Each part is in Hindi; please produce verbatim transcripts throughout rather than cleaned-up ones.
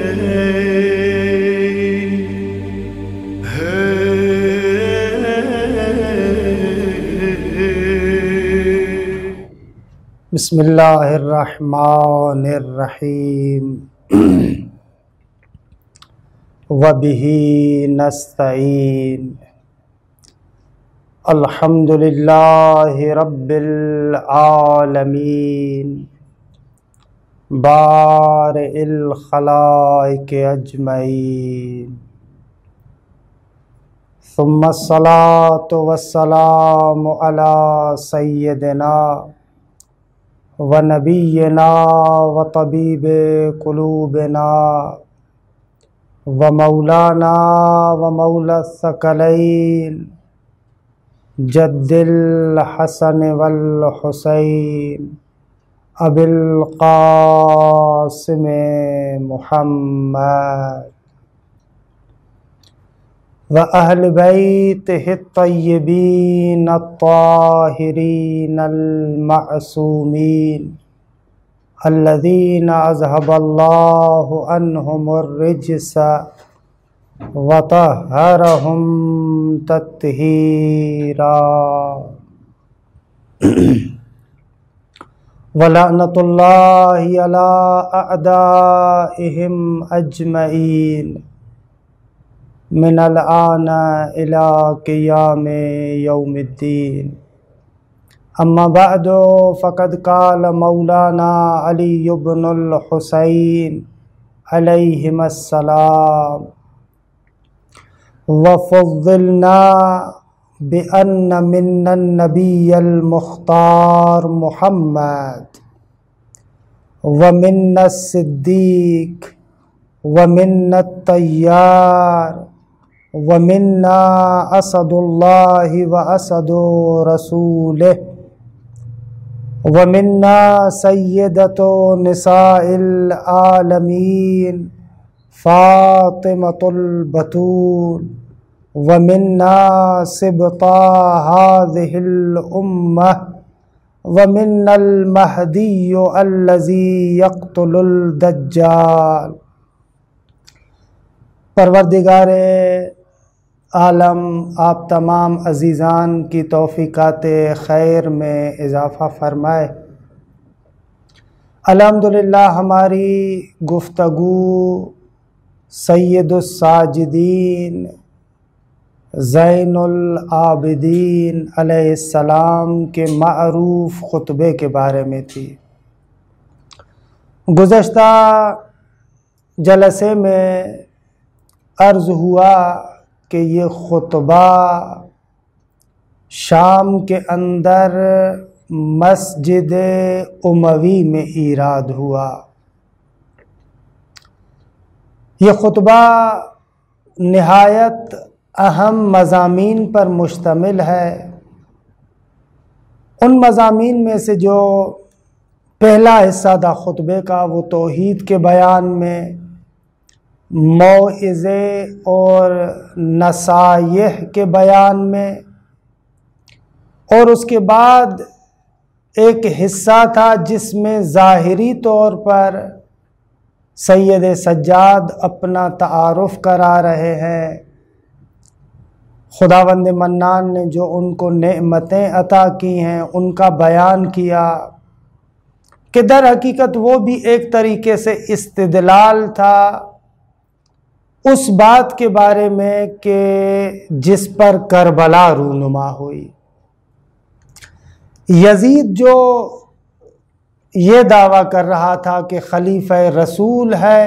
बिस्मिल्लाहिर्रहमानिर्रहीम वबिही नस्तईन अल्हम्दुलिल्लाहि रब्बिल आलमीन बारिइल खलाइक अजमईन सुम्मस्सलातु वस्सलामु अला सय्यदिना व नबीना व तबीबे कुलूबिना व मौलाना व मौला सकलैन जद्दिल हसन वल हुसैन अबिल क़ासिम मुहम्मद व अहल बैतिहि तय्यबीन अत्ताहिरीन अल-मअसूमीन अल्लज़ीना अज़हबल्लाहु अन्हुमुर रिज्स व तह्हरहुम तत्हीरा व लअनतुल्लाहि अला अअदाइहिम अजमईन मिनल आना इला क़ियामे यौमिद्दीन। अम्मा बअदु फ़क़द क़ाल मौलाना अली इब्नुल हुसैन अलैहिमुस्सलाम व फ़ुज़्ज़िलना बिअन्न मिन्नन नबिय्यल मुख़्तार मुहम्मद व मिन्नस सिद्दीक़ व मिन्नत तय्यार व मिन्ना असदुल्लाहि व असदु रसूलिह व मिन्ना सय्यदतु निसाइल आलमीन फातिमतुल बतूल व मिन्ना सिबता हाज़िहिल उम्मह व मिन्नल महदिय्यु अल्लज़ी यक़्तुलुल दज्जाल। परवरदिगारे आलम आप तमाम अज़ीज़ान की तौफ़ीक़ात खैर में इज़ाफ़ा फ़रमाए। अल्हम्दुलिल्लाह हमारी गुफ्तगू सय्यदुस साजिदीन ज़ैनुल आबिदीन अलैहिस्सलाम के मारूफ़ ख़ुतबे के बारे में थी। गुज़श्ता जलसे में अर्ज़ हुआ कि ये ख़ुतबा शाम के अंदर मस्जिद उमवी में इराद हुआ। ये ख़ुतबा निहायत अहम मज़ामीन पर मुश्तमिल है। उन मज़ामीन में से जो पहला हिस्सा था ख़ुतबे का वो तौहीद के बयान में, मौइज़े और नसाइह के बयान में, और उसके बाद एक हिस्सा था जिसमें ज़ाहिरी तौर पर सैयद सज्जाद अपना तारुफ़ करा रहे हैं। खुदावंद मन्नान ने जो उनको नेमतें अता की हैं उनका बयान किया कि दर हकीकत वो भी एक तरीके से इस्तिदलाल था उस बात के बारे में कि जिस पर करबला रूनुमा हुई। यजीद जो ये दावा कर रहा था कि खलीफा रसूल है,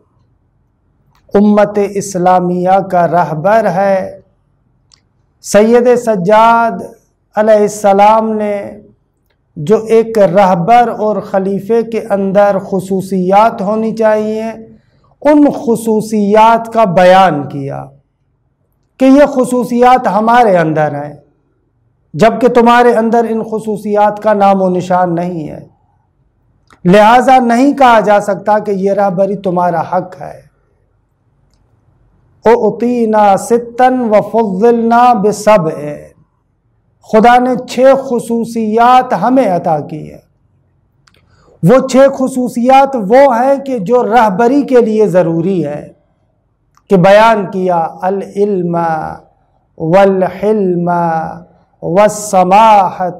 उम्मत इस्लामिया का रहबर है, सैयद सज्जाद अलैहिस्सलाम ने जो एक रहबर और खलीफे के अंदर खुसूसियात होनी चाहिए उन खुसूसियात का बयान किया कि ये खुसूसियात हमारे अंदर हैं, जबकि तुम्हारे अंदर इन खुसूसियात का नाम व निशान नहीं है। लिहाजा नहीं कहा जा सकता कि ये रहबरी तुम्हारा हक है। उतीना सित्तन व फुज़्ज़िलना बिसब्अ, खुदा ने छः खुसूसियात हमें अता की है। वो छह खुसूसियात वो हैं कि जो रहबरी के लिए ज़रूरी है, कि बयान किया अल इल्म वल हिल्म वस्समाहत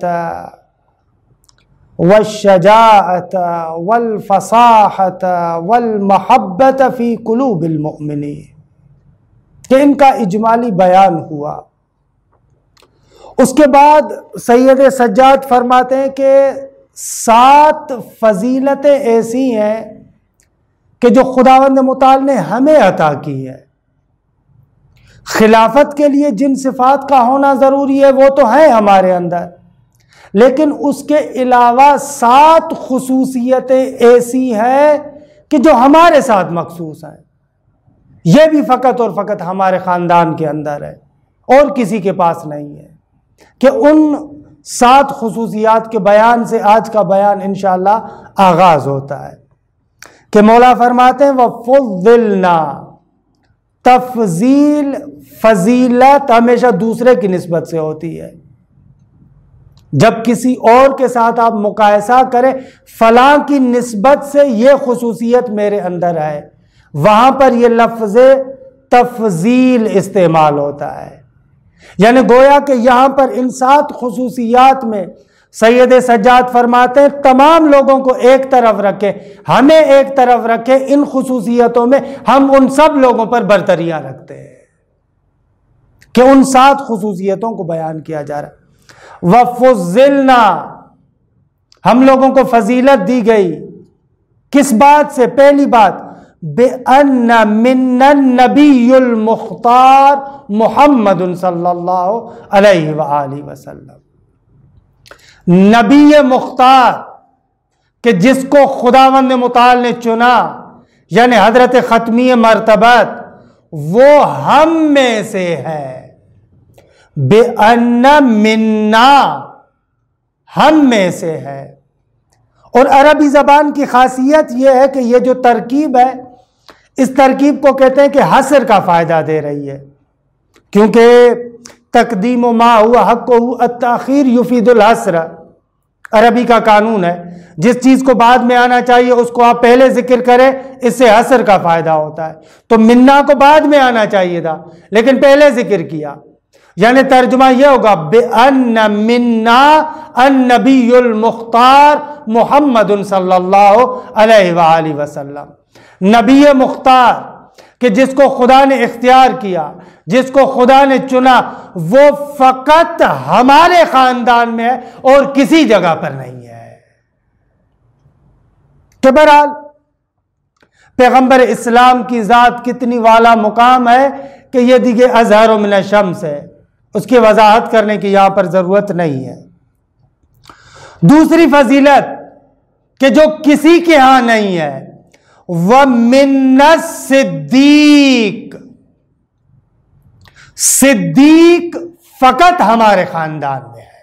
वश्शजाअत वल फसाहत वल महब्बत फ़ी कुलूबिल मुअमिनीन, कि इनका इजमाली बयान हुआ। उसके बाद सैयद सज्जाद फरमाते हैं कि सात फजीलतें ऐसी हैं कि जो खुदावंद मुताल ने हमें अता की है। खिलाफत के लिए जिन सिफात का होना ज़रूरी है वो तो है हमारे अंदर, लेकिन उसके अलावा सात खुसूसियतें ऐसी हैं कि जो हमारे साथ मखसूस हैं। यह भी फ़कत और फ़कत हमारे ख़ानदान के अंदर है और किसी के पास नहीं है। कि उन सात खुसूसियात के बयान से आज का बयान इंशाअल्लाह आगाज़ होता है। कि मौला फरमाते हैं वफ़ुद्दिलना, तफ़ज़ील फजीलत हमेशा दूसरे की निस्बत से होती है। जब किसी और के साथ आप मुकायसा करें, फलां की निस्बत से ये खुसूसियत मेरे अंदर है, वहां पर यह लफ्ज़ तफ़ज़ील इस्तेमाल होता है। यानी गोया कि यहां पर इन सात खुसूसियात में सैयद सज्जाद फरमाते हैं तमाम लोगों को एक तरफ रखें, हमें एक तरफ रखें। इन खुसूसियतों में हम उन सब लोगों पर बरतरियां रखते हैं कि उन सात खुसूसियतों को बयान किया जा रहा है। वफ़ुज़्ज़िलना, हम लोगों को फजीलत दी गई। किस बात से? पहली बात बेअन्ना मिन्नन नबियुल मुख्तार मुहम्मदुन सल्लल्लाहु अलैहि वआलिहि वसल्लम, नबी मुख्तार कि जिसको खुदावंद मुताल ने चुना, यानी हजरत खत्मी मर्तबत, वो हम में से है। बेअन्ना मिन्ना, हम में से है। और अरबी जबान की खासियत यह है कि यह जो तरकीब है, इस तरकीब को कहते हैं कि हसर का फायदा दे रही है, क्योंकि तकदीम मा हुआ हक अत-ताखीर युफीदुल हसर, अरबी का कानून है। जिस चीज को बाद में आना चाहिए उसको आप पहले जिक्र करें, इससे हसर का फायदा होता है। तो मिन्ना को बाद में आना चाहिए था, लेकिन पहले जिक्र किया। यानी तर्जुमा यह होगा बेअन्न मिन्ना अन्नबियुल मुख्तार मुहम्मदुन सल्लल्लाहु अलैहि वआलिहि वसल्लम, नबी मुख्तार कि जिसको खुदा ने इख्तियार किया, जिसको खुदा ने चुना, वो फकत हमारे खानदान में है और किसी जगह पर नहीं है। तो बहरहाल पैगंबर इस्लाम की जात कितनी वाला मुकाम है कि यह दिगे अज़हर मिन शम्स है, उसकी वजाहत करने की यहां पर जरूरत नहीं है। दूसरी फजीलत कि जो किसी के यहां नहीं है, वह मिन्नत सिद्दीक, सिद्दीक फकत हमारे खानदान में है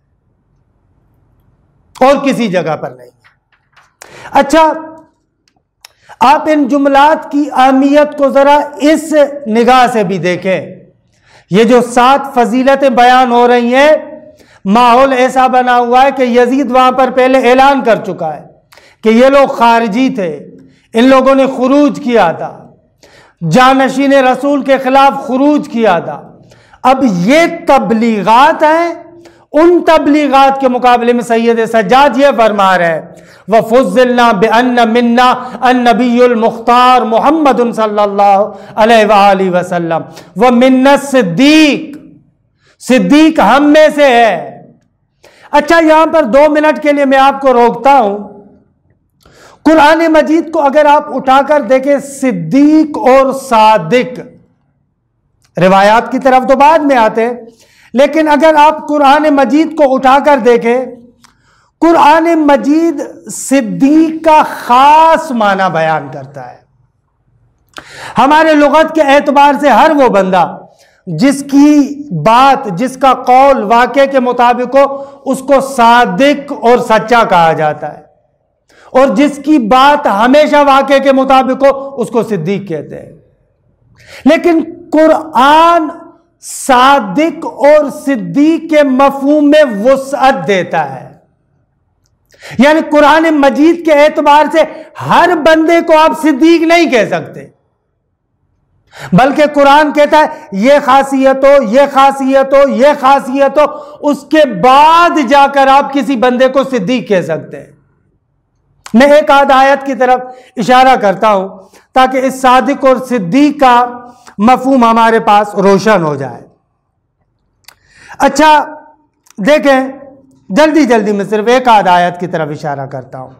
और किसी जगह पर नहीं है। अच्छा, आप इन जुमलात की अहमियत को जरा इस निगाह से भी देखें। ये जो सात फजीलतें बयान हो रही हैं, माहौल ऐसा बना हुआ है कि यजीद वहां पर पहले ऐलान कर चुका है कि ये लोग खारिजी थे, इन लोगों ने खुरूज किया था, जानशीन रसूल के खिलाफ खुरूज किया था। अब ये तबलीगात हैं, उन तबलीगात के मुकाबले में सैयद सज्जाद ये फरमा रहे हैं वफ़ुज़्ज़िलना बिअन्न मिन्ना अन्नबियुल मुख्तार मुहम्मदुन सल्लल्लाहु अलैहि वआलिहि वसल्लम व मिन्नत सिद्दीक, सिद्दीक हम में से है। अच्छा, यहां पर दो मिनट के लिए मैं आपको रोकता हूं। कुरान मजीद को अगर आप उठाकर देखें, सिद्दीक और सादिक, रिवायात की तरफ तो बाद में आते हैं, लेकिन अगर आप कुरान मजीद को उठाकर देखें, कुरान मजीद सिद्दीक का खास माना बयान करता है। हमारे लुगत के एतबार से हर वो बंदा जिसकी बात, जिसका कौल वाक़े के मुताबिक हो, उसको सादिक और सच्चा कहा जाता है, और जिसकी बात हमेशा वाक़े के मुताबिक हो उसको सिद्दीक कहते हैं। लेकिन कुरान सादिक और सिद्दीक के मफहूम में वुसअत देता है। यानी कुरान मजीद के एतबार से हर बंदे को आप सिद्दीक नहीं कह सकते, बल्कि कुरान कहता है ये खासियत हो, ये खासियत हो, ये खासियत हो, उसके बाद जाकर आप किसी बंदे को सिद्दीक कह सकते हैं। मैं एक आध आयत की तरफ इशारा करता हूं ताकि इस सादिक और सिद्दीक का मफहूम हमारे पास रोशन हो जाए। अच्छा देखें, जल्दी जल्दी में सिर्फ एक आध आयत की तरफ इशारा करता हूं।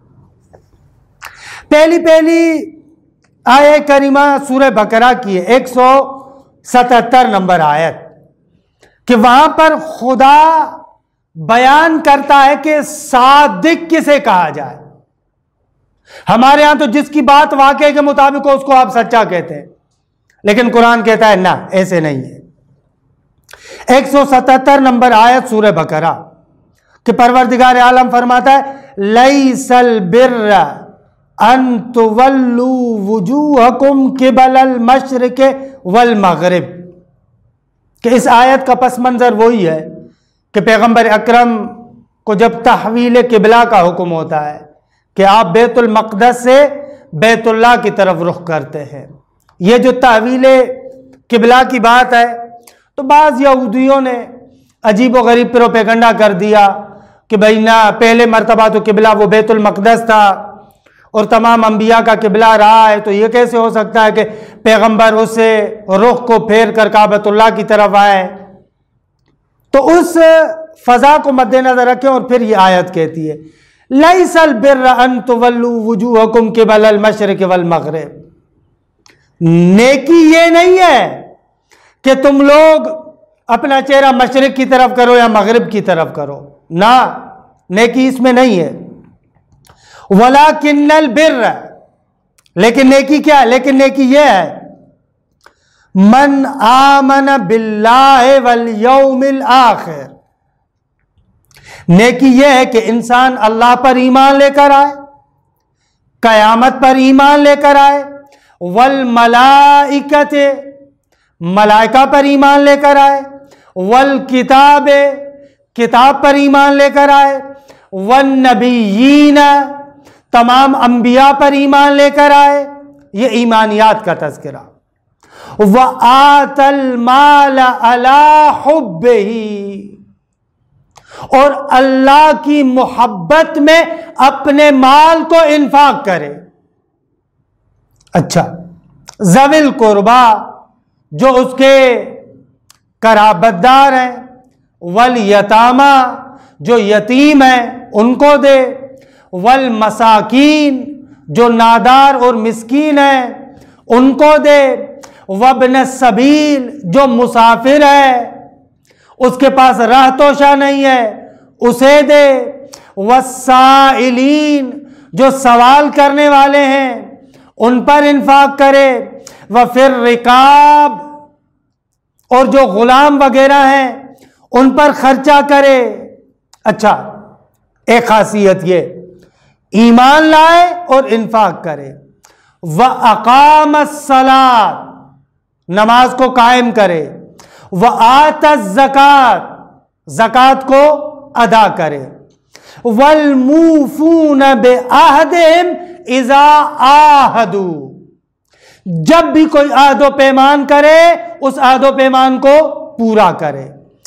पहली पहली आयत करीमा सूरह बकरा की है, एक सौ सतहत्तर नंबर आयत, कि वहां पर खुदा बयान करता है कि सादिक किसे कहा जाए। हमारे यहां तो जिसकी बात वाकई के मुताबिक हो उसको आप सच्चा कहते हैं, लेकिन कुरान कहता है ना, ऐसे नहीं है। एक सौ सतहत्तर नंबर आयत सूरह बकरा कि परवरदिगार आलम फरमाता है लैसल बिर्र अन तुवल्लू वुजूहकुम क़िबलल मशरिक़ वल मग़रिब। कि इस आयत का पस मंजर वही है कि पैगंबर अकरम को जब तहवील किबला का हुक्म होता है कि आप बैतुल मक़दस से बैतुल्लाह की तरफ रुख करते हैं। ये जो तहवील किबला की बात है, तो बाज़ यहूदियों ने अजीब व गरीब प्रोपेगंडा कर दिया कि भाई ना, पहले मरतबा तो किबला वो बैतुल मक़दस था और तमाम अंबिया का किबला रहा है, तो ये कैसे हो सकता है कि पैगंबर उसे रुख को फेर कर काबतुल्लाह की तरफ आए। तो उस फजा को मद्देनजर रखें और फिर ये आयत कहती है लैसल बिर्र अन तुवल्लू वुजूहकुम क़िबलल मशरिक़ वल मग़रिब। नेकी ये नहीं है कि तुम लोग अपना चेहरा मशरिक की तरफ करो या मगरिब की तरफ करो, ना, नेकी इसमें नहीं है। वलाकिन्नल बिर्र, लेकिन नेकी क्या है? लेकिन नेकी यह है मन आमन बिल्लाहि वल यौमिल आखिर। नेकी यह है कि इंसान अल्लाह पर ईमान लेकर आए, कयामत पर ईमान लेकर आए, वल मलाइकत, मलाइका पर ईमान लेकर आए, वल किताब, किताब पर ईमान लेकर आए, वन नबीयीन, तमाम अंबिया पर ईमान लेकर आए। ये ईमानियात का तज़किरा। व आतल माल अला हुब्बिही, और अल्लाह की मोहब्बत में अपने माल को इन्फाक करे। अच्छा, ज़विल कुर्बा, जो उसके कराबतदार हैं, वल यतामा, जो यतीम हैं उनको दे, वल मसाकीन, जो नादार और मिस्कीन हैं उनको दे, वब्न सबील, जो मुसाफिर है उसके पास राह तोशा नहीं है उसे दे, वस्साइलीन, जो सवाल करने वाले हैं उन पर इन्फाक करे, व फिर रिकाब, और जो गुलाम वगैरह हैं उन पर खर्चा करे। अच्छा, एक खासियत ये, ईमान लाए और इन्फाक करे। व अकामस्सलात, नमाज को कायम करे। व आतज़्ज़कात, ज़कात को अदा करे। वल मूफून बिअहदिहिम इज़ा आहदू, जब भी कोई आहदो पैमान करे उस आहदो पैमान को पूरा करे।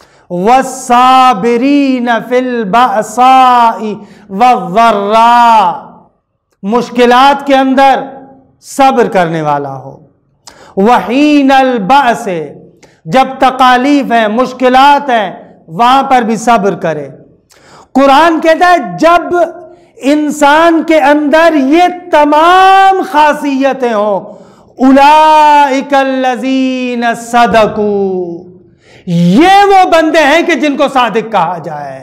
वस्साबिरीन फिल बअसाई वज़्ज़र्रा, मुश्किलात के अंदर सब्र करने वाला हो। वहीनल बअस, जब तकालीफ है, मुश्किलात हैं, वहां पर भी सब्र करे। कुरान कहता है जब इंसान के अंदर ये तमाम खासियतें हो, उलाइकल्लज़ीन सदकू, ये वो बंदे हैं कि जिनको सादिक कहा जाए।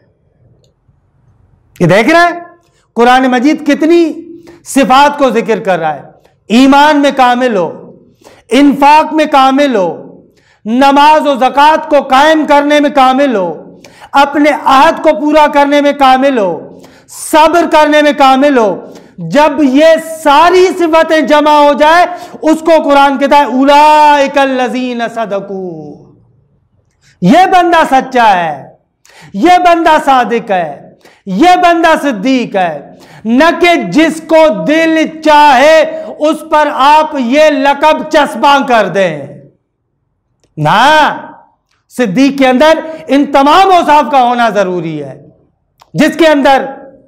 ये देख रहे हैं कुरान मजीद कितनी सिफात को जिक्र कर रहा है। ईमान में कामिल हो, इन्फाक में कामिल हो, नमाज और ज़कात को कायम करने में कामिल हो, अपने आहद को पूरा करने में कामिल हो, सब्र करने में कामिल हो। जब ये सारी सिफतें जमा हो जाए उसको कुरान कहता है उलाइकल्लज़ीन सदकू, ये बंदा सच्चा है, ये बंदा सादिक है, यह बंदा सिद्दीक है, न कि जिसको दिल चाहे उस पर आप ये लकब चस्पा कर दें। ना, सिद्दीक के अंदर इन तमाम औसाफ का होना जरूरी है, जिसके अंदर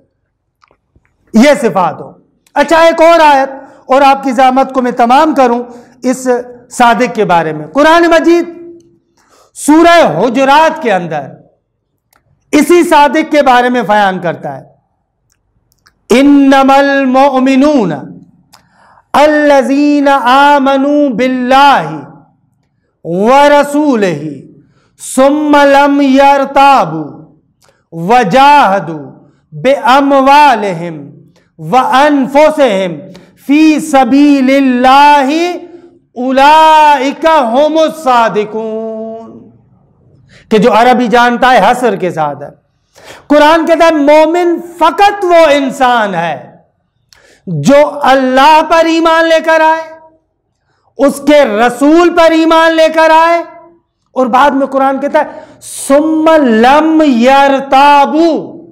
यह सिफात हो। अच्छा, एक और आयत और आपकी ज़हमत को मैं तमाम करूं इस सादिक के बारे में। कुरान मजीद सूरह हुजरात के अंदर इसी सादिक के बारे में बयान करता है, इन्नमल मोमिनून अल्लज़ीना आमनू बिल्लाहि व रसूलिही सुम्मा लम यरताबू वजाहदू बिअमवालिहिम व अनफुसिहिम फी सबीलिल्लाहि उलाइका हुमुस सादिकून। कि जो अरबी जानता है हसर के साथ है। कुरान कहता है मोमिन फकत वो इंसान है जो अल्लाह पर ईमान लेकर आए, उसके रसूल पर ईमान लेकर आए, और बाद में कुरान कहता है सुम्मा लम यरताबू,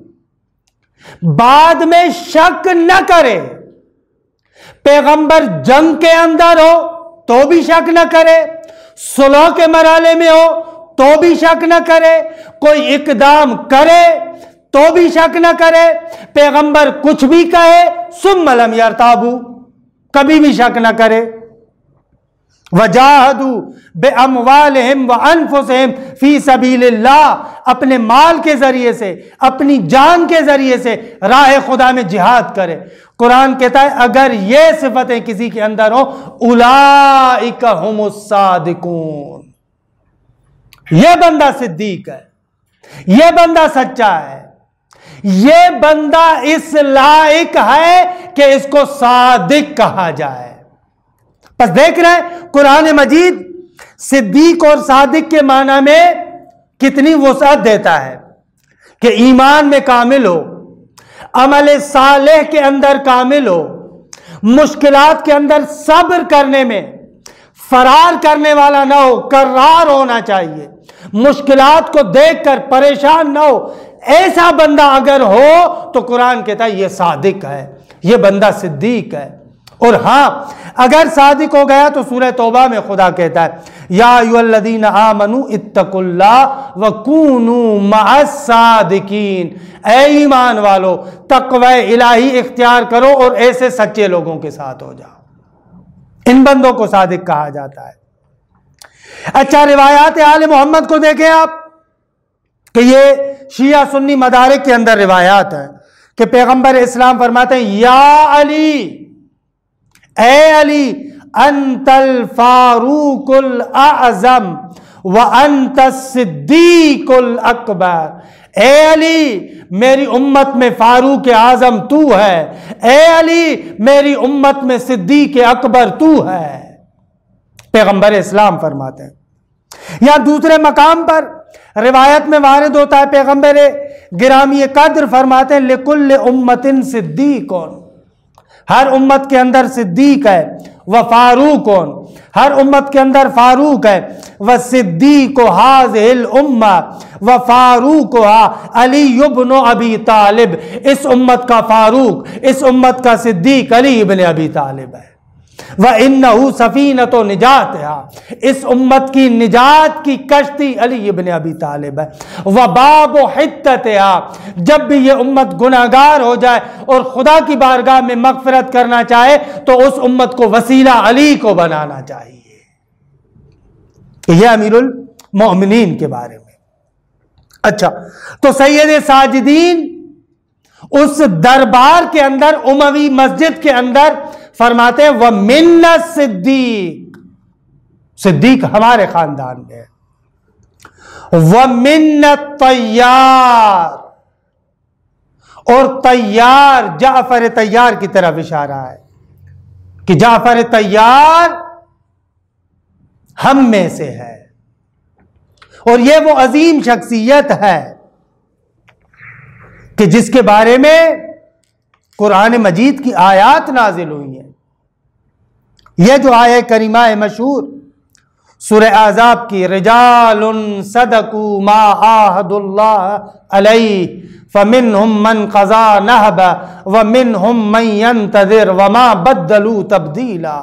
बाद में शक न करे। पैगंबर जंग के अंदर हो तो भी शक न करे, सुलह के मराले में हो तो भी शक न करे, कोई इकदाम करे तो भी शक न करे, पैगंबर कुछ भी कहे सुम्मा लम यरताबू, कभी भी शक न करे। वजाहदू बेअमवालिहिम व अनफुसिहिम फी सबीलिल्लाह, अपने माल के जरिए से, अपनी जान के जरिए से राह खुदा में जिहाद करे। कुरान कहता है अगर ये सिफतें किसी के अंदर हो, उलाइका हुमुस सादिकून, यह बंदा सिद्दीक है, यह बंदा सच्चा है, यह बंदा इस लायक है कि इसको सादिक कहा जाए। बस देख रहे हैं कुरान मजीद सिद्दीक और सादिक के माना में कितनी वसअत देता है कि ईमान में कामिल हो, अमल सालेह के अंदर कामिल हो, मुश्किलात के अंदर सब्र करने में फरार करने वाला ना हो, कर्रार होना चाहिए, मुश्किलात को देखकर परेशान ना हो। ऐसा बंदा अगर हो तो कुरान कहता है यह सादिक है, यह बंदा सिद्दीक है। और हां, अगर सादिक हो गया तो सूरह तौबा में खुदा कहता है या अय्युहल्लज़ीना आमनू इत्तकुल्लाह व कूनू मअस सादिकीन, ऐ ईमान वालो तक़वा इलाही इख्तियार करो और ऐसे सच्चे लोगों के साथ हो जाओ। इन बंदों को सादिक कहा जाता है। अच्छा, रिवायात आले मोहम्मद को देखें आप कि ये शिया सुन्नी मदारिक के अंदर रिवायात है कि पैगंबर इस्लाम फरमाते हैं या अली, ए अली अंतल फारूकुल आज़म व अंतस सिद्दीकुल अकबर। ए अली मेरी उम्मत में फारूक आज़म तू है, ए अली मेरी उम्मत में सिद्दीक अकबर तू है, पैगंबर इस्लाम फरमाते हैं। या दूसरे मकाम पर रिवायत में वारिद होता है पैगंबर गिरामी कद्र फरमाते हैं लिकुल्ल उम्मतिन सिद्दीकुन, हर उम्मत के अंदर सिद्दीक है, व फारूकुन, हर उम्मत के अंदर फारूक है, व सिद्दीको हाज़िहिल उम्मा व फारूकुहा अली इब्न अबी तालिब, इस उम्मत का फारूक, इस उम्मत का सिद्दीक अली इब्न अबी तालिब है। व इन्नहु सफीनतो निजातिहा, इस उम्मत की निजात की कश्ती अली इब्न अबी तालिब है। व बाबु हित्ततिहा, जब भी ये उम्मत गुनाहगार हो जाए और खुदा की बारगाह में मगफिरत करना चाहे तो उस उम्मत को वसीला अली को बनाना चाहिए। यह अमीरुल मोमिनीन के बारे में। अच्छा, तो सैयद साजिदीन उस दरबार के अंदर, उमवी मस्जिद के अंदर फरमाते हैं व मिन्नत सिद्दीक, सिद्दीक हमारे खानदान में है, व मिन्नत तैयार, और तैयार जाफर तैयार की तरफ इशारा है कि जाफर तैयार हम में से है। और यह वो अजीम शख्सियत है कि जिसके बारे में कुरान मजीद की आयात नाजिल हुई है। यह जो आया करीमा है मशहूर सूरह आज़ाब की, रिजालुन सदकू मा आहदुल्लाह अलैहि फमिनहुम मन क़ज़ा नहबा व मिनहुम मन यंतज़िर वमा बद्दलू तब्दीला।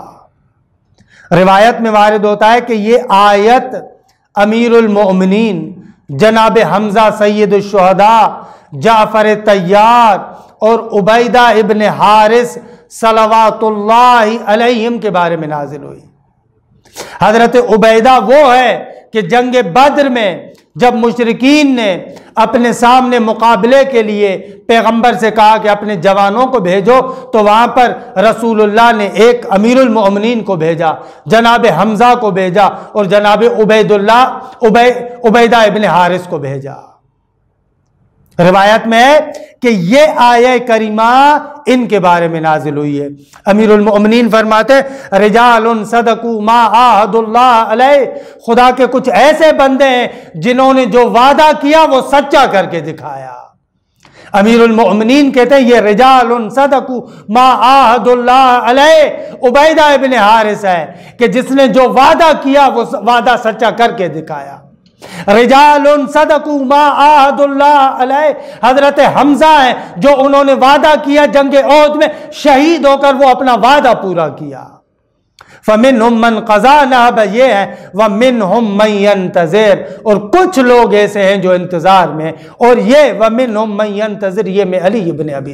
रिवायत में वारिद होता है कि ये आयत अमीरुल मोमिनीन जनाब हमजा सैयद शुहदा जाफर तैयार और उबैदा इब्न हारिस सलवातुल्लाहि अलैहिम के बारे में नाजिल हुई। हजरत उबैदा वो है कि जंग बद्र में जब मुशरिकीन ने अपने सामने मुकाबले के लिए पैगंबर से कहा कि अपने जवानों को भेजो, तो वहां पर रसूलुल्लाह ने एक अमीरुल मोमिनीन को भेजा, जनाब हमजा को भेजा और जनाब उबैदुल्लाह उबै उबैदा इब्न हारिस को भेजा। रिवायत में है कि ये आया करीमा इनके बारे में नाजिल हुई है। अमीरुल मोमिनीन फरमाते रिजालुन सदकू मा आहदुल्लाह अलैह, खुदा के कुछ ऐसे बंदे हैं जिन्होंने जो वादा किया वो सच्चा करके दिखाया। अमीरुल मोमिनीन कहते हैं ये रिजालुन सदकू मा आहदुल्लाह अलैह उबैदा इब्न हारिस है कि जिसने जो वादा किया वो वादा सच्चा करके दिखाया। रिजालुन सदकू मा आहदुल्लाह अलैह हजरत हमजा है जो उन्होंने वादा किया जंग ओहद में शहीद होकर वो अपना वादा पूरा किया। फमिनहुम मन क़ज़ा नहब ये है व मिनहुम मन यंतज़िर, और कुछ लोग ऐसे हैं जो इंतजार में, और ये व मिनहुम मन यंतज़िर ये मैं अली इब्न अबी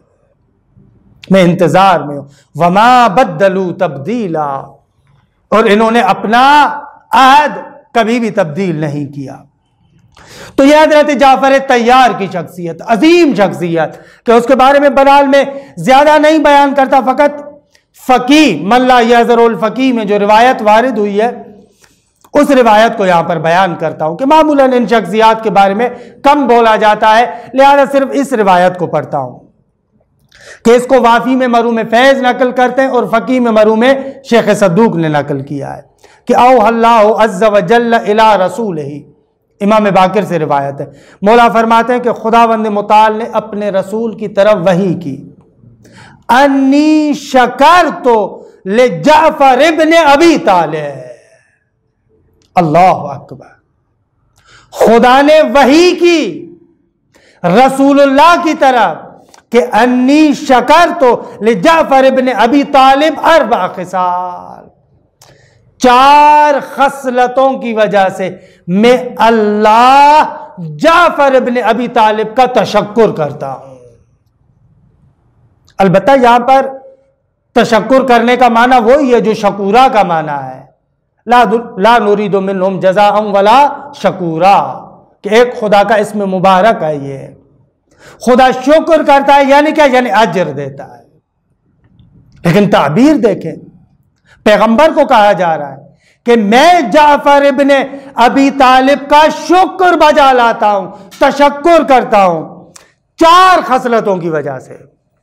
तालिब मैं इंतजार में हूं। वमा बद्दलू तब्दीला, और इन्होंने अपना अहद कभी भी तब्दील नहीं किया। तो यह हज़रत जाफर तैयार की शख्सियत, अजीम शख्सियत, कि उसके बारे में बलाल में ज्यादा नहीं बयान करता, फकत फकी मल्ला यज़रुल फकी में जो रिवायत वारिद हुई है उस रिवायत को यहां पर बयान करता हूं कि मामूलन इन शख्सियात के बारे में कम बोला जाता है, लिहाजा सिर्फ इस रिवायत को पढ़ता हूं कि इसको वाफी में मरू में फैज नकल करते हैं और फकी में मरू में शेख सद्दूक ने नकल किया है कि औहल्लाहु अज़्ज़ व जल्ल इला रसूलिही। इमाम बाकिर से रिवायत है, मौला फरमाते हैं कि खुदावंद मुताल ने अपने रसूल की तरफ वही की, अन्नी शकर तो ले जाफर इब्न अबी तालिब। अल्लाह अकबर, खुदा ने वही की रसूलुल्लाह की तरफ कि अन्नी शकर तो ले जाफर इब्न अबी तालिब अरबा खिसाल, चार खसलतों की वजह से मैं अल्लाह जाफर इब्न अबी तालिब का तशक्कुर करता हूं। अलबत्ता यहां पर तशक्कुर करने का माना वही है जो शकूरा का माना है, ला ला नुरीदु मिनहुम जज़ाअन वला शकूरा, कि एक खुदा का इसमें मुबारक है, ये खुदा शुक्र करता है यानी क्या, यानी अजर देता है। लेकिन ताबीर देखें, पैगंबर को कहा जा रहा है कि मैं जाफर इब्ने अबी तालिब का शुक्र बजा लाता हूं, तशक्कुर करता हूं चार खसलतों की वजह से।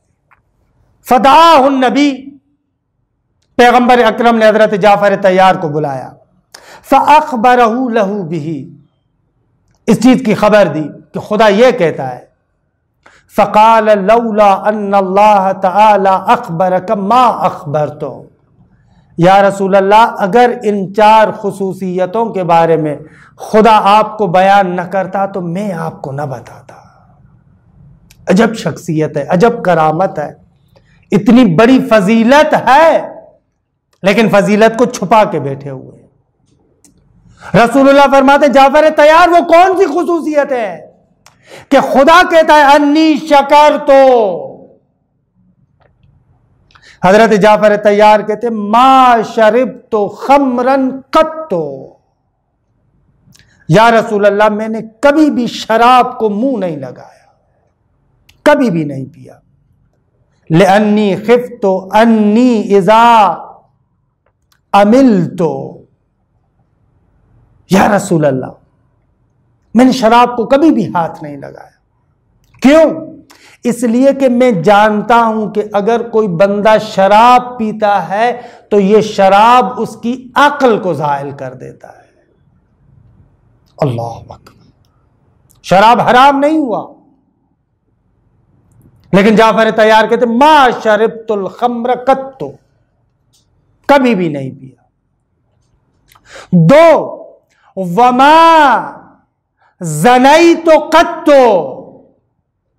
फदाहुन नबी, पैगंबर अकरम ने हजरत जाफर तैयार को बुलाया, फ़अख़बरहु लहू बिही, इस चीज की खबर दी कि खुदा यह कहता है। फ़क़ाल लौला अन्नल्लाह तआला अख़बरक मा अख़बरतो, या रसूल अल्लाह अगर इन चार खुसूसियतों के बारे में खुदा आपको बयान न करता तो मैं आपको न बताता। अजब शख्सियत है, अजब करामत है, इतनी बड़ी फजीलत है लेकिन फजीलत को छुपा के बैठे हुए। रसूलुल्लाह फरमाते जाफर तैयार वो कौन सी खुसूसियत है कि खुदा कहता है अन्नी शकर तो, हजरत जाफर तैयार कहते मा शरिब तो खमरन कत्तो, या रसूल अल्लाह मैंने कभी भी शराब को मुंह नहीं लगाया, कभी भी नहीं पिया। ले अन्नी खिफ्तो अन्नी इजा अमिल तो, या रसूल अल्लाह मैंने शराब को कभी भी हाथ नहीं लगाया। क्यों? इसलिए कि मैं जानता हूं कि अगर कोई बंदा शराब पीता है तो यह शराब उसकी अक्ल को ज़ायल कर देता है। अल्लाह अकबर, शराब हराम नहीं हुआ, लेकिन जाफर तैयार कहते मा शरिबतुल खम्र कत्तो, कभी भी नहीं पिया। दो वमा ज़नई तो कत्तो,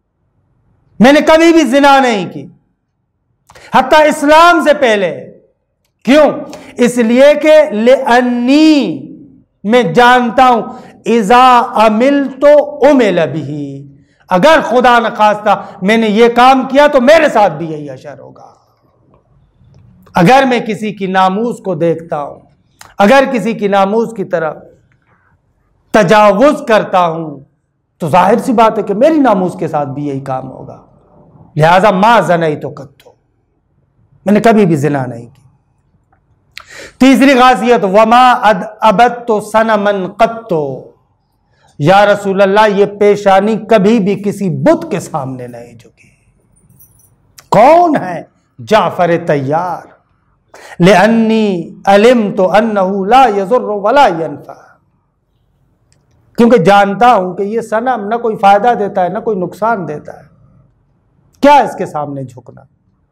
मैंने कभी भी जिना नहीं की, हत्ता इस्लाम से पहले। क्यों? इसलिए कि लिअन्नी, मैं जानता हूं, इजा अमिल तो उमिल बिही, अगर खुदा न खास्ता मैंने ये काम किया तो मेरे साथ भी यही अशर होगा। अगर मैं किसी की नामूस को देखता हूं, अगर किसी की नामूस की तरफ तजावुज करता हूं, तो जाहिर सी बात है कि मेरी नामूस के साथ भी यही काम होगा। लिहाजा मा ज़नई तो कत्तो, मैंने कभी भी जिना नहीं की। तीसरी खासियत, वमा अबद तो सनमन कत्तो, या रसूल अल्लाह ये पेशानी कभी भी किसी बुत के सामने नहीं झुकी। कौन है? जाफर तैयार। लिअन्नी अलिम तो अन्नहु ला यज़ुर्रु वला यनफा, क्योंकि जानता हूं कि ये सनम न कोई फायदा देता है न कोई नुकसान देता है, क्या इसके सामने झुकना।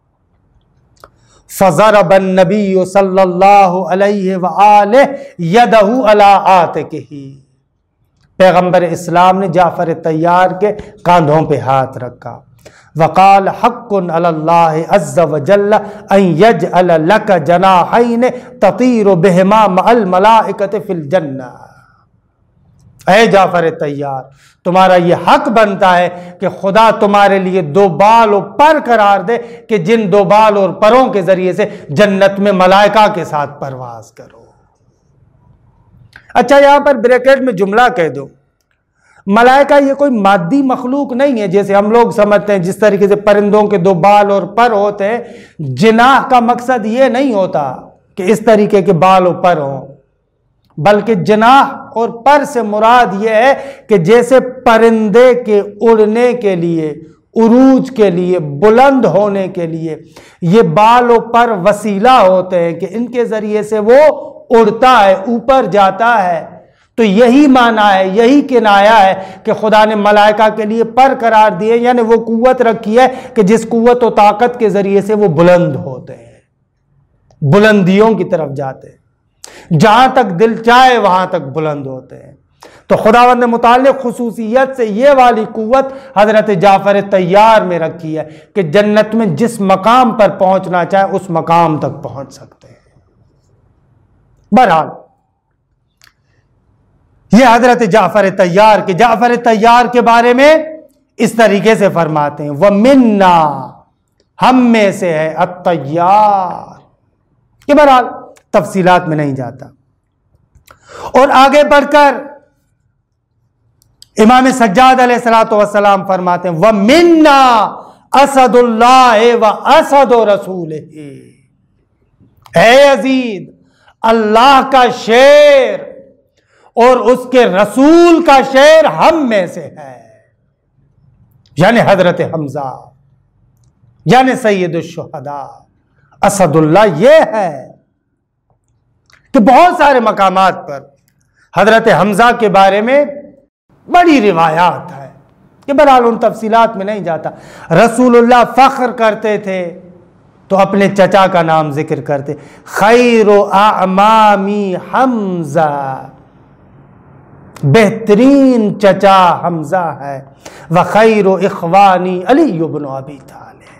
फज़रबन नबी सल्लल्लाहु अलैहि वआलिहि यदहु अला आतिकिही, पैगंबर इस्लाम ने जाफर तैयार के कांधों पे हाथ रखा। वक़ाल हक़्क़ुन अलल्लाहि अज़्ज़ व जल्ल अन यजअल लक जनाहैन ततीरु बिहिमा मअल मलाइकति फिल जन्नह। ऐ जाफर तैयार, तुम्हारा यह हक बनता है कि खुदा तुम्हारे लिए दो बाल और पर करार दे कि जिन दो बाल और परों के जरिए से जन्नत में मलाइका के साथ परवाज करो। अच्छा, यहां पर ब्रैकेट में जुमला कह दो, मलाइका ये कोई मादी मखलूक नहीं है जैसे हम लोग समझते हैं। जिस तरीके से परिंदों के दो बाल और पर होते हैं, जिनाह का मकसद ये नहीं होता कि इस तरीके के बाल और पर हों, बल्कि जनाह और पर से मुराद यह है कि जैसे परिंदे के उड़ने के लिए, उरूज के लिए, बुलंद होने के लिए ये बाल और पर वसीला होते हैं कि इनके जरिए से वो उड़ता है, ऊपर जाता है। तो यही माना है, यही किनाया है कि खुदा ने मलाइका के लिए पर करार दिए, यानी वो कुव्वत रखी है कि जिस कुव्वत और ताकत के जरिए से वो बुलंद होते हैं, बुलंदियों की तरफ जाते हैं, जहां तक दिल चाहे वहां तक बुलंद होते हैं। तो खुदावंद ने मुताल्लिक़ खुसूसियत से ये वाली कुव्वत हजरत जाफर तैयार में रखी है कि जन्नत में जिस मकाम पर पहुंचना चाहे उस मकाम तक पहुंच सकते हैं। बहरहाल ये हजरत जाफर तैयार के जाफर तैयार के बारे में इस तरीके से फरमाते हैं, वह मिन्ना, हम में से है, अत्तैयार। ये बहरहाल तफसीलात में नहीं जाता। और आगे बढ़कर इमाम सज्जाद अलैहिस्सलातु वस्सलाम फरमाते हैं, वह मिन्ना असदुल्लाह व असद रसूलिही, ऐ अजीज, अल्लाह का शेर और उसके रसूल का शेर हम में से है, यानी हजरत हमजा, यानी सैयदुश शुहदा असदुल्लाह। ये है कि बहुत सारे मकामात पर हजरत हमजा के बारे में बड़ी रिवायात है कि बहरहाल उन तफसीलात में नहीं जाता। रसूलुल्लाह फख्र करते थे तो अपने चचा का नाम जिक्र करते, खैरो आमामी हमजा, बेहतरीन चचा हमजा है, व खैरो इख्वानी अली इब्न अबी तालिब।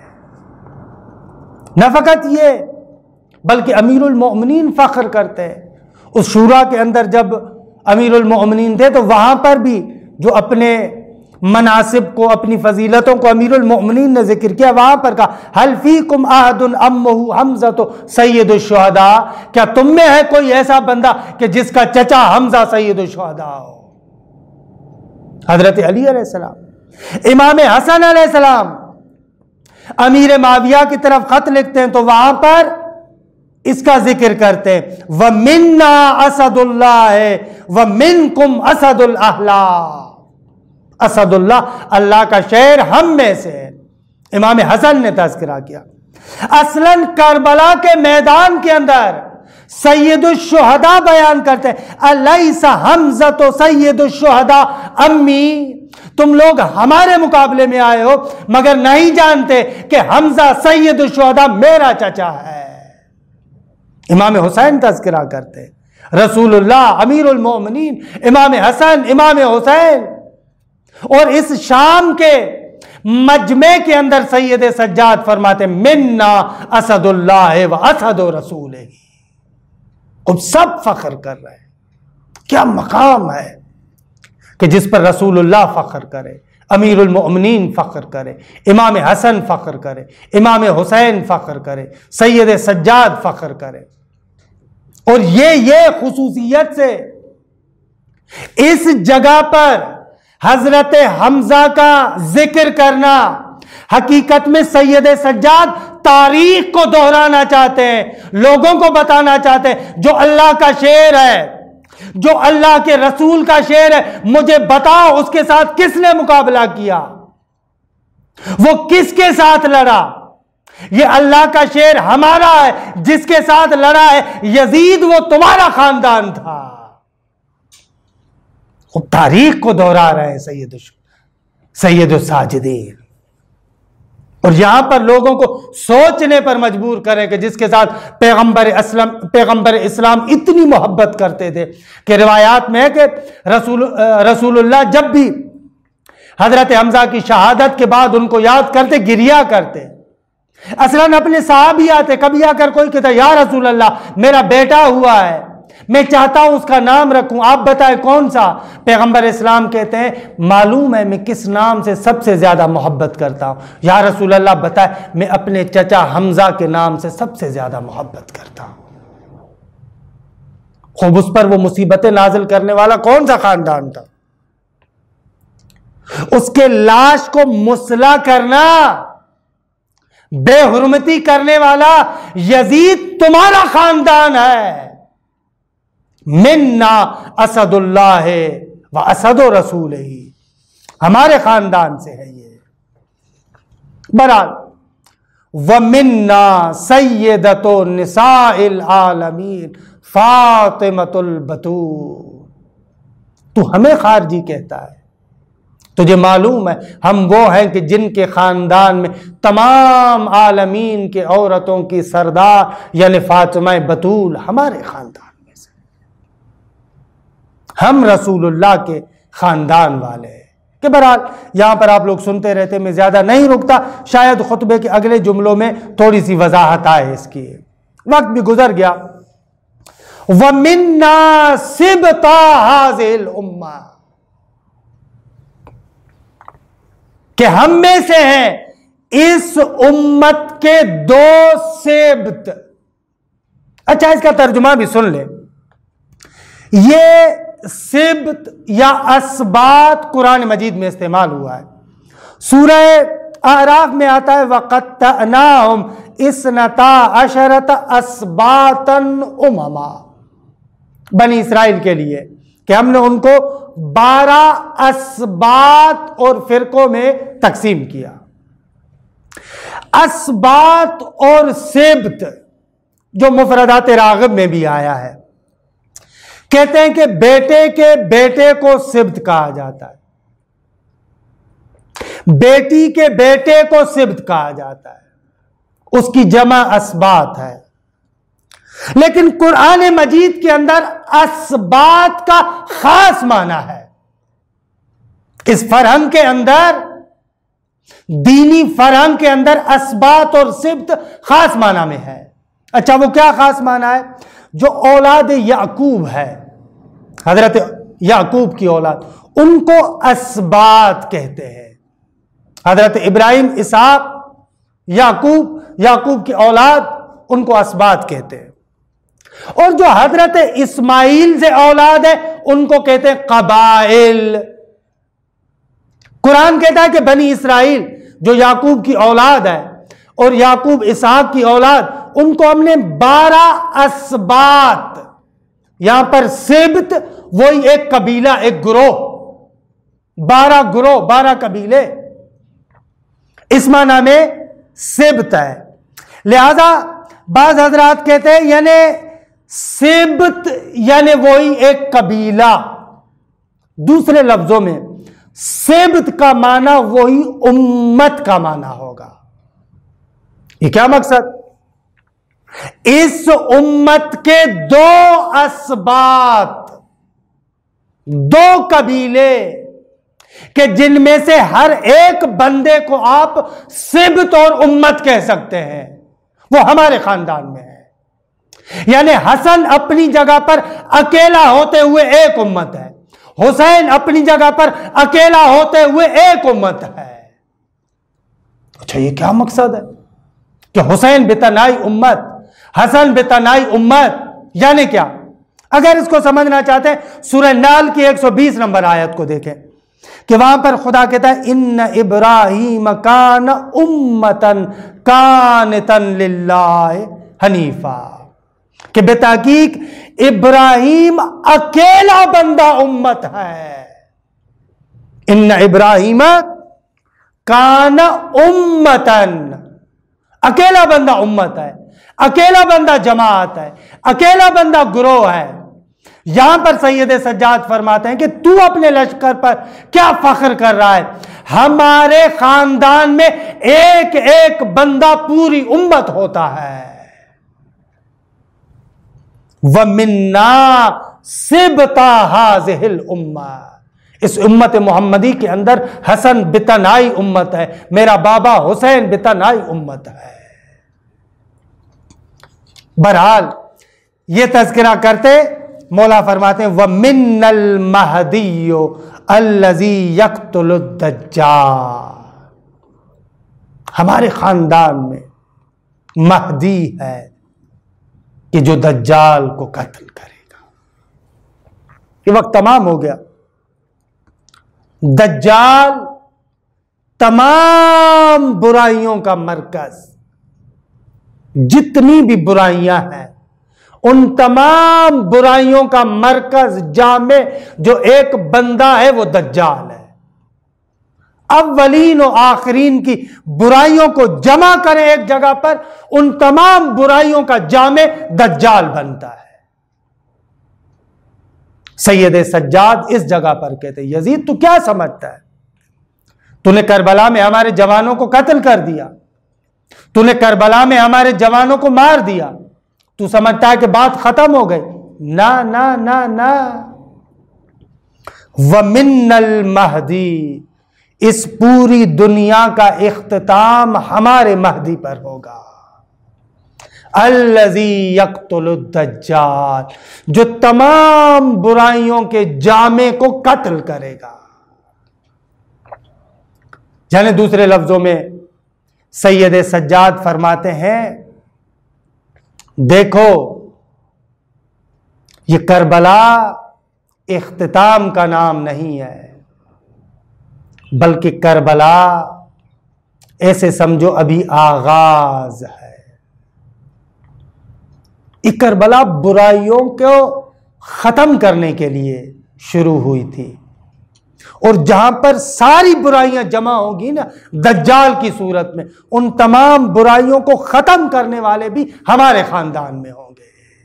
न फकत ये बल्कि अमीरुल मोमिनीन फख्र करते हैं। उस शूरा के अंदर जब अमीरुल मोमिनीन थे तो वहां पर भी जो अपने मनासिब को, अपनी फजीलतों को अमीरुल मोमिनीन ने जिक्र किया, वहां पर कहा हल फीकुम अहदुन अम्मुहु हमजा तो सैयदुश शुहदा, क्या तुम में है कोई ऐसा बंदा कि जिसका चचा हमजा सैयदुश शुहदा हो। हजरत अली अलैहिस्सलाम, इमाम हसन अलैहिस्सलाम अमीर माविया की तरफ खत लिखते हैं तो वहां पर इसका जिक्र करते हैं, व मिन्ना असदुल्लाह है व मिनकुम असदुल अहला, असदुल्लाह अल्लाह का शेर हम में से है। इमाम हसन ने तज़किरा किया। असलन करबला के मैदान के अंदर सैयदुश शुहदा बयान करते हैं, अलैसा हमजा तो सैयदुश शुहदा अम्मी, तुम लोग हमारे मुकाबले में आए हो मगर नहीं जानते कि हमजा सैयदुश शुहदा मेरा चचा है। इमाम हुसैन तज़किरा करते, रसूलुल्लाह, अमीरुल मोमिनीन, इमाम हसन, इमाम हुसैन। और इस शाम के मजमे के अंदर सैयद सज्जाद फरमाते मिन्ना असदुल्लाह व असदु रसूल। अब सब फख्र कर रहे हैं। क्या मकाम है कि जिस पर रसूलुल्लाह फख्र करे, अमीरुल मोमिनीन फख्र करे, इमाम हसन फख्र करे, इमाम हुसैन फख्र करे, सैयद सज्जाद फख्र करे। और ये ये खुसूसियत से इस जगह पर हजरत हमजा का जिक्र करना, हकीकत में सैयद सज्जाद तारीख को दोहराना चाहते हैं, लोगों को बताना चाहते हैं जो अल्लाह का शेर है, जो अल्लाह के रसूल का शेर है, मुझे बताओ उसके साथ किसने मुकाबला किया, वो किसके साथ लड़ा। ये अल्लाह का शेर हमारा है, जिसके साथ लड़ा है यजीद वो तुम्हारा खानदान था। वो तारीख को दोहरा रहे हैं सैयद सैयद साजिदीन। और यहां पर लोगों को सोचने पर मजबूर करें कि जिसके साथ पैगंबर इस्लाम पैगंबर इस्लाम इतनी मोहब्बत करते थे कि रिवायात में है कि रसूल रसूलुल्लाह जब भी हजरत हमजा की शहादत के बाद उनको याद करते गिरिया करते। असलन अपने साहबी आते, कभी आकर कोई कहता या रसूल अल्लाह मेरा बेटा हुआ है, मैं चाहता हूं उसका नाम रखूं, आप बताएं कौन सा। पैगंबर इस्लाम कहते हैं मालूम है मैं किस नाम से सबसे ज्यादा मोहब्बत करता हूं। या रसूल अल्लाह बताए मैं अपने चचा हमजा के नाम से सबसे ज्यादा मोहब्बत करता हूं। खूब उस पर वो मुसीबतें नाजिल करने वाला कौन सा खानदान था। उसके लाश को मुसला करना, बेहुरमती करने वाला यजीद तुम्हारा खानदान है। मिन्ना असदुल्लाह व असदो रसूल ही, हमारे खानदान से है ये। बहरहाल व मिन्ना सैयदतो निसाइल आलमीन फातिमतुल बतूल। तू हमें खारजी कहता है, तुझे मालूम है हम वो हैं कि जिनके खानदान में तमाम आलमीन के औरतों की सरदार यानी फातिमा बतूल हमारे खानदान में से, हम रसूलुल्लाह के खानदान वाले हैं। कि बहरहाल यहां पर आप लोग सुनते रहते, मैं ज्यादा नहीं रुकता, शायद खुतबे के अगले जुमलों में थोड़ी सी वजाहत आए इसकी। वक्त भी गुजर गया। व मिन्ना सिबता हाज़िल उम्मा, कि हम में से हैं इस उम्मत के दो सेब्त। अच्छा इसका तर्जुमा भी सुन ले। ये सिब्त या असबात कुरान मजीद में इस्तेमाल हुआ है। सूरह आराफ में आता है वक़त्तनाहुम इसनता अशरत असबातन उममा, बनी इसराइल के लिए कि हमने उनको बारह असबात और फिरकों में तकसीम किया। असबात और सिब्त जो मुफरदात रागिब में भी आया है, कहते हैं कि बेटे के बेटे को सिब्त कहा जाता है, बेटी के बेटे को सिब्त कहा जाता है, उसकी जमा असबात है। लेकिन कुरान मजीद के अंदर असबात का खास माना है। इस फरहंग के अंदर, दीनी फरहंग के अंदर असबात और सिब्त खास माना में है। अच्छा वो क्या खास माना है? जो औलाद याकूब है, हजरत याकूब की औलाद, उनको असबात कहते हैं। हजरत इब्राहिम, इसहाक, याकूब, याकूब की औलाद, उनको असबात कहते हैं। और जो हजरत इस्माइल से औलाद है उनको कहते हैं कबाइल। कुरान कहता है कि बनी इसराइल जो याकूब की औलाद है और याकूब इसहाक की औलाद, उनको हमने बारह असबात, यहां पर सिब्त वही एक कबीला, एक ग्रोह, बारह ग्रोह, बारह कबीले, इस माना में सिब्त है। लिहाजा बाज हजरात कहते हैं यानी सिब्त यानी वही एक कबीला। दूसरे लफ्जों में सिब्त का माना वही उम्मत का माना होगा। ये क्या मकसद? इस उम्मत के दो असबात, दो कबीले, कि जिनमें से हर एक बंदे को आप सिब्त और उम्मत कह सकते हैं, वो हमारे खानदान में है। यानी हसन अपनी जगह पर अकेला होते हुए एक उम्मत है, हुसैन अपनी जगह पर अकेला होते हुए एक उम्मत है। अच्छा, ये क्या मकसद है कि हुसैन बितनाई उम्मत, हसन बितनाई उम्मत, यानी क्या? अगर इसको समझना चाहते हैं सूरह नाल की एक सौ बीस नंबर आयत को देखें कि वहां पर खुदा कहता है इन्न इब्राहीम कान उम्मतन कानितन लिल्लाहि हनीफा, कि बेताकीक इब्राहिम अकेला बंदा उम्मत है। इन्न इब्राहिम कान उम्मतन, अकेला बंदा उम्मत है, अकेला बंदा जमात है, अकेला बंदा ग्रोह है। यहां पर सैयद सज्जाद फरमाते हैं कि तू अपने लश्कर पर क्या फख्र कर रहा है? हमारे खानदान में एक एक बंदा पूरी उम्मत होता है। व मिन्ना सिबता हाज़िहिल उम्मा, इस उम्मत मोहम्मदी के अंदर हसन बितनाई उम्मत है, मेरा बाबा हुसैन बितनाई उम्मत है। बहरहाल ये तज़किरा करते मौला फरमाते हैं व मिन्नल महदियो अल्लज़ी यक़्तुलु दज्जाल, हमारे खानदान में महदी है कि जो दज्जाल को कत्ल करेगा। ये वक्त तमाम हो गया। दज्जाल तमाम बुराइयों का मरकज, जितनी भी बुराइयां हैं उन तमाम बुराइयों का मरकज जामे जो एक बंदा है वो दज्जाल है। अव्वलीन और आखिरीन की बुराइयों को जमा करें एक जगह पर, उन तमाम बुराइयों का जामे दज्जाल बनता है। सैयद सज्जाद इस जगह पर कहते यजीद तू क्या समझता है? तूने करबला में हमारे जवानों को कत्ल कर दिया, तूने करबला में हमारे जवानों को मार दिया, तू समझता है कि बात खत्म हो गई? ना ना ना ना। व मिन्नल महदी, इस पूरी दुनिया का इख्तिताम हमारे महदी पर होगा। अल्लज़ी यक़्तुलु दज्जाल, जो तमाम बुराइयों के जामे को कत्ल करेगा। यानी दूसरे लफ्जों में सैयद सज्जाद फरमाते हैं देखो ये करबला इख्तिताम का नाम नहीं है, बल्कि करबला ऐसे समझो अभी आगाज है। ये करबला बुराइयों को खत्म करने के लिए शुरू हुई थी, और जहां पर सारी बुराइयां जमा होगी ना दज्जाल की सूरत में, उन तमाम बुराइयों को खत्म करने वाले भी हमारे खानदान में होंगे।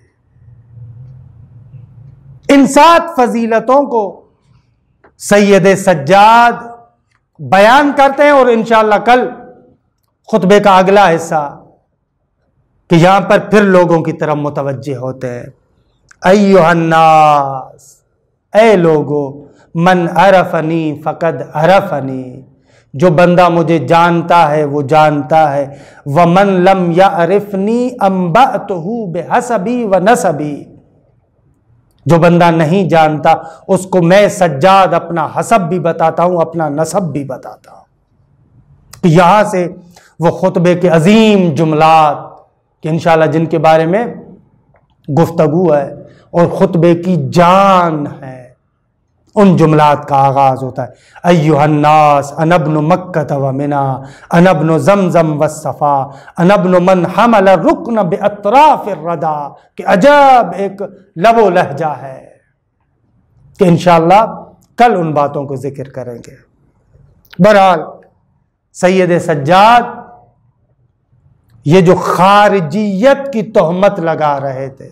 इन सात फजीलतों को सैयद सज्जाद बयान करते हैं, और इंशाअल्लाह कल खुतबे का अगला हिस्सा कि यहां पर फिर लोगों की तरफ मुतवज्जे होते हैं। अय्युहन्नास, ए लोगो, मन अरफनी फ़क़द अरफनी, जो बंदा मुझे जानता है वो जानता है। व मन लम यअरिफनी अंबअतहु बिहसबी व नसबी, जो बंदा नहीं जानता उसको मैं सज्जाद अपना हसब भी बताता हूं, अपना नसब भी बताता हूं। यहां से वो खुतबे के अजीम जुमलात कि इंशाअल्लाह जिनके बारे में गुफ्तगू है और खुतबे की जान है, उन जुमलात का आगाज होता है। अय्युहन्नास अनब्नु मक्कत व मिना अनब्नु ज़मज़म व सफ़ा अनब्नु मन हमल रुकन बिअतराफ़िर रदा, कि अजब एक लबो लहजा है कि इंशाअल्लाह कल उन बातों को जिक्र करेंगे। बहरहाल सैयद सज्जाद ये जो खारिजियत की तोहमत लगा रहे थे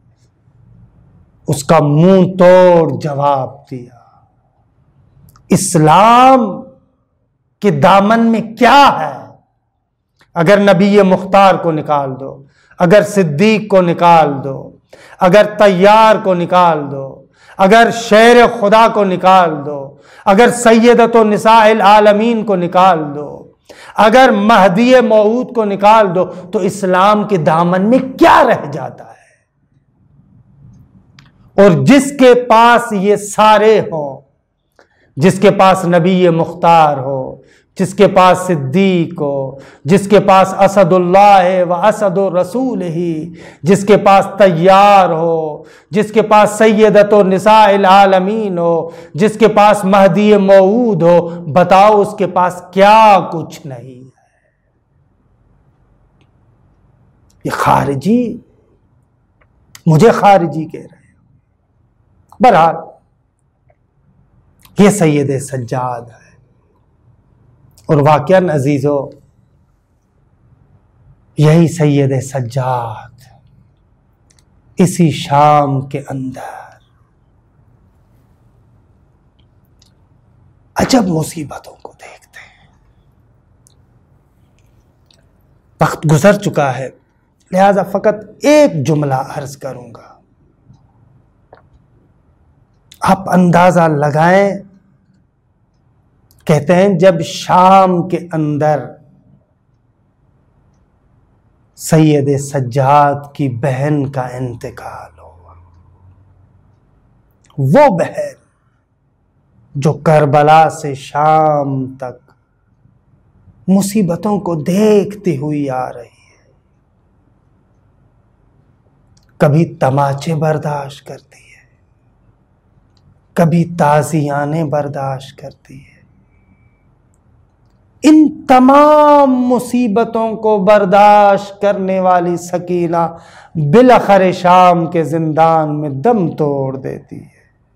उसका मुंह तोड़ जवाब दिया। इस्लाम के दामन में क्या है? अगर नबी मुख्तार को निकाल दो, अगर सिद्दीक को निकाल दो, अगर तैयार को निकाल दो, अगर शेर खुदा को निकाल दो, अगर सैयदतो निसाइल आलमीन को निकाल दो, अगर महदी मौऊद को निकाल दो, तो इस्लाम के दामन में क्या रह जाता है। और जिसके पास ये सारे हों, जिसके पास नबी मुख्तार हो, जिसके पास सिद्दीक हो, जिसके पास असदुल्लाह है व असदु रसूल ही, जिसके पास तैयार हो, जिसके पास सैयदतो निसाइल आलमीन हो, जिसके पास महदी मौऊद हो, बताओ उसके पास क्या कुछ नहीं है। ये खारिजी, मुझे खारिजी कह रहे हैं। बहरहाल ये सैयद सज्जाद है। और वाक़ियन अजीज़ो, यही सैयद सज्जाद इसी शाम के अंदर अजब मुसीबतों को देखते हैं। वक्त गुजर चुका है, लिहाजा फकत एक जुमला अर्ज करूंगा, आप अंदाजा लगाएं। कहते हैं जब शाम के अंदर सैयद सज्जाद की बहन का इंतकाल हुआ, वो बहन जो करबला से शाम तक मुसीबतों को देखती हुई आ रही है, कभी तमाचे बर्दाश्त करती है, कभी ताज़ियाने बर्दाश्त करती है। इन तमाम मुसीबतों को बर्दाश्त करने वाली सकीना बिलखर शाम के जिंदान में दम तोड़ देती है।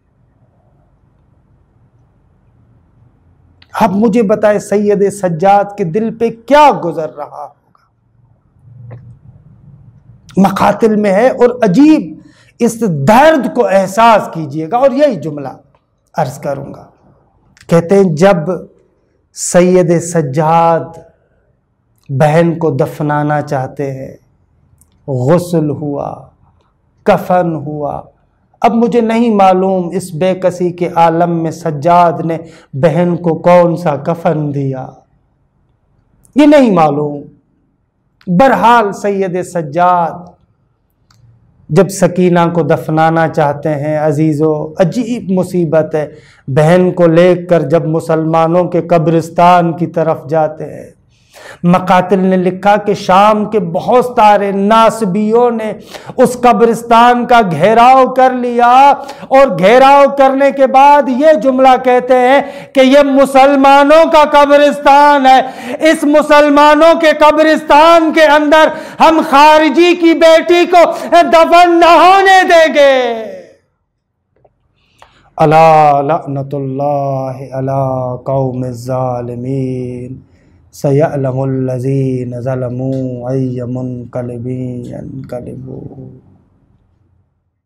अब मुझे बताए सैयद सज्जाद के दिल पे क्या गुजर रहा होगा। मकातिल में है और अजीब इस दर्द को एहसास कीजिएगा। और यही जुमला अर्ज करूंगा। कहते हैं जब सैयद सज्जाद बहन को दफनाना चाहते हैं, गुस्ल हुआ, कफन हुआ। अब मुझे नहीं मालूम इस बेकसी के आलम में सज्जाद ने बहन को कौन सा कफन दिया, ये नहीं मालूम। बहरहाल सैयद सज्जाद जब सकीना को दफनाना चाहते हैं, अजीज़ो अजीब मुसीबत है। बहन को लेकर जब मुसलमानों के कब्रिस्तान की तरफ जाते हैं, मकातिल ने लिखा कि शाम के बहुत सारे नासबियों ने उस कब्रिस्तान का घेराव कर लिया और घेराव करने के बाद ये जुमला कहते हैं कि ये मुसलमानों का कब्रिस्तान है, इस मुसलमानों के कब्रिस्तान के अंदर हम खारिजी की बेटी को दफन न होने देंगे। अला लअनतुल्लाहि अला कौमिज़ ज़ालिमीन सयअलमुल्लज़ीन ज़लमू अय्य मुनक़लिबिन यनक़लिबून।